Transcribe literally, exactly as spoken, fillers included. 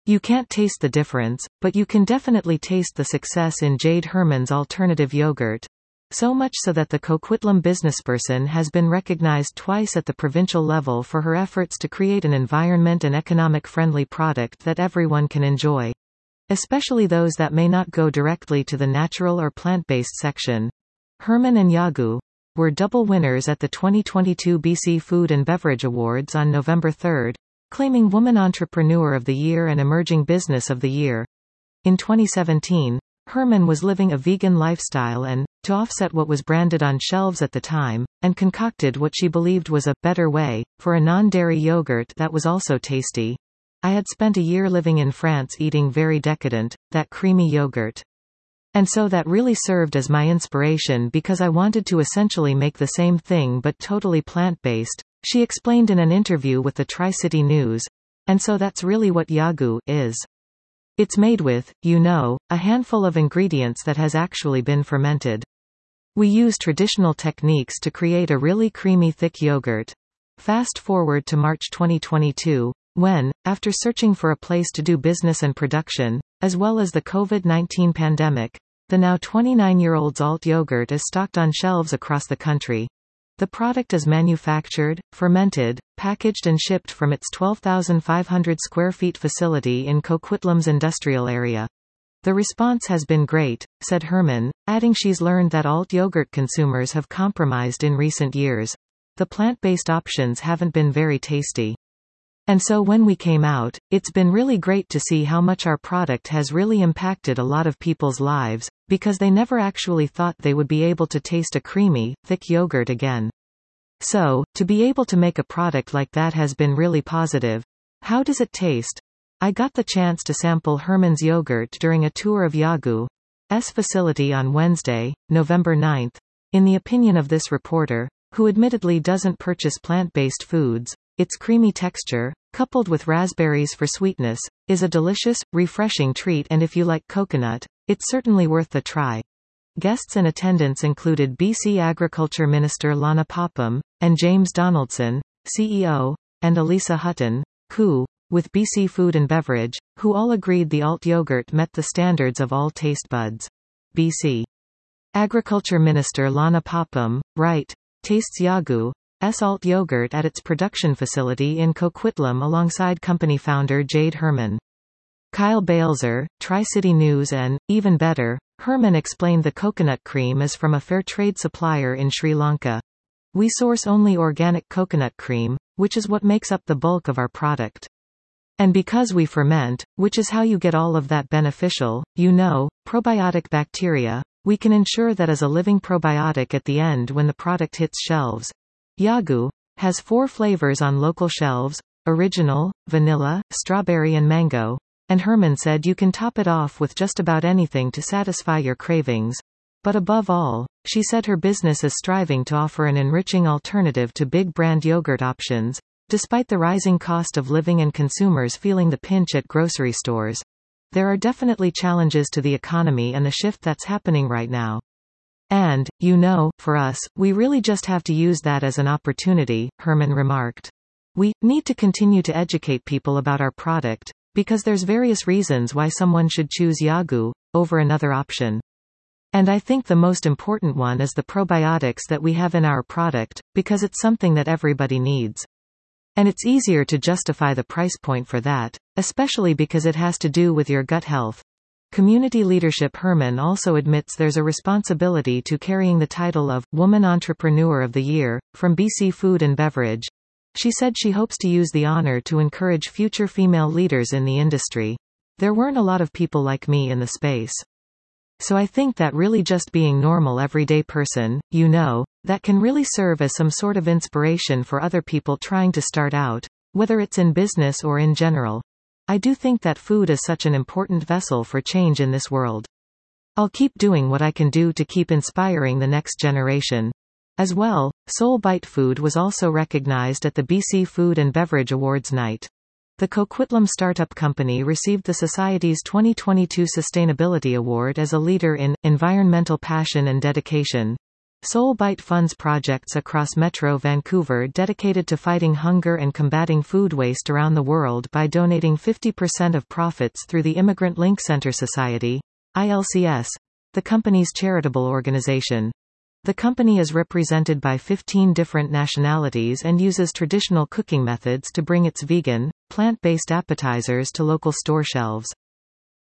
You can't taste the difference, but you can definitely taste the success in Jade Herman's alternative yogurt. So much so that the Coquitlam businessperson has been recognized twice at the provincial level for her efforts to create an environment and economic-friendly product that everyone can enjoy. Especially those that may not go directly to the natural or plant-based section. Herman and Yagoo were double winners at the twenty twenty-two B C Food and Beverage Awards on November third, claiming Woman Entrepreneur of the Year and Emerging Business of the Year. In twenty seventeen, Herman was living a vegan lifestyle and, to offset what was branded on shelves at the time, and concocted what she believed was a better way, for a non-dairy yogurt that was also tasty. I had spent a year living in France eating very decadent, that creamy yogurt. And so that really served as my inspiration because I wanted to essentially make the same thing but totally plant-based, she explained in an interview with the Tri-City News. And so that's really what Yagoo is. It's made with, you know, a handful of ingredients that has actually been fermented. We use traditional techniques to create a really creamy thick yogurt. Fast forward to March twenty twenty-two, when, after searching for a place to do business and production, as well as the COVID nineteen pandemic, the now twenty-nine-year-old's alt yogurt is stocked on shelves across the country. The product is manufactured, fermented, packaged and shipped from its twelve thousand five hundred square feet facility in Coquitlam's industrial area. The response has been great, said Herman, adding she's learned that alt yogurt consumers have compromised in recent years. The plant-based options haven't been very tasty. And so when we came out, it's been really great to see how much our product has really impacted a lot of people's lives, because they never actually thought they would be able to taste a creamy, thick yogurt again. So, to be able to make a product like that has been really positive. How does it taste? I got the chance to sample Herman's yogurt during a tour of Yagoo's facility on Wednesday, November ninth. In the opinion of this reporter, who admittedly doesn't purchase plant-based foods, its creamy texture, coupled with raspberries for sweetness, is a delicious, refreshing treat, and if you like coconut, it's certainly worth the try. Guests and attendants included B C Agriculture Minister Lana Popham, and James Donaldson, C E O, and Elisa Hutton, who, with B C Food and Beverage, who all agreed the alt yogurt met the standards of all taste buds. B C Agriculture Minister Lana Popham, right, tastes Yagoo's alt yogurt at its production facility in Coquitlam alongside company founder Jade Herman. Kyle Balzer, Tri-City News, and, even better, Herman explained the coconut cream is from a fair trade supplier in Sri Lanka. We source only organic coconut cream, which is what makes up the bulk of our product. And because we ferment, which is how you get all of that beneficial, you know, probiotic bacteria, we can ensure that as a living probiotic at the end when the product hits shelves. Yagoo has four flavors on local shelves: original, vanilla, strawberry and mango. And Herman said you can top it off with just about anything to satisfy your cravings. But above all, she said her business is striving to offer an enriching alternative to big brand yogurt options, despite the rising cost of living and consumers feeling the pinch at grocery stores. There are definitely challenges to the economy and the shift that's happening right now. And, you know, for us, we really just have to use that as an opportunity, Herman remarked. We need to continue to educate people about our product, because there's various reasons why someone should choose Yagoo over another option. And I think the most important one is the probiotics that we have in our product, because it's something that everybody needs. And it's easier to justify the price point for that, especially because it has to do with your gut health. Community leadership. Herman also admits there's a responsibility to carrying the title of Woman Entrepreneur of the Year from B C Food and Beverage. She said she hopes to use the honor to encourage future female leaders in the industry. There weren't a lot of people like me in the space. So I think that really just being normal everyday person, you know, that can really serve as some sort of inspiration for other people trying to start out, whether it's in business or in general. I do think that food is such an important vessel for change in this world. I'll keep doing what I can do to keep inspiring the next generation. As well, Soul Bite Food was also recognized at the B C Food and Beverage Awards night. The Coquitlam startup company received the Society's twenty twenty-two Sustainability Award as a leader in environmental passion and dedication. Soul Bite funds projects across Metro Vancouver dedicated to fighting hunger and combating food waste around the world by donating fifty percent of profits through the Immigrant Link Center Society, I L C S, the company's charitable organization. The company is represented by fifteen different nationalities and uses traditional cooking methods to bring its vegan, plant-based appetizers to local store shelves.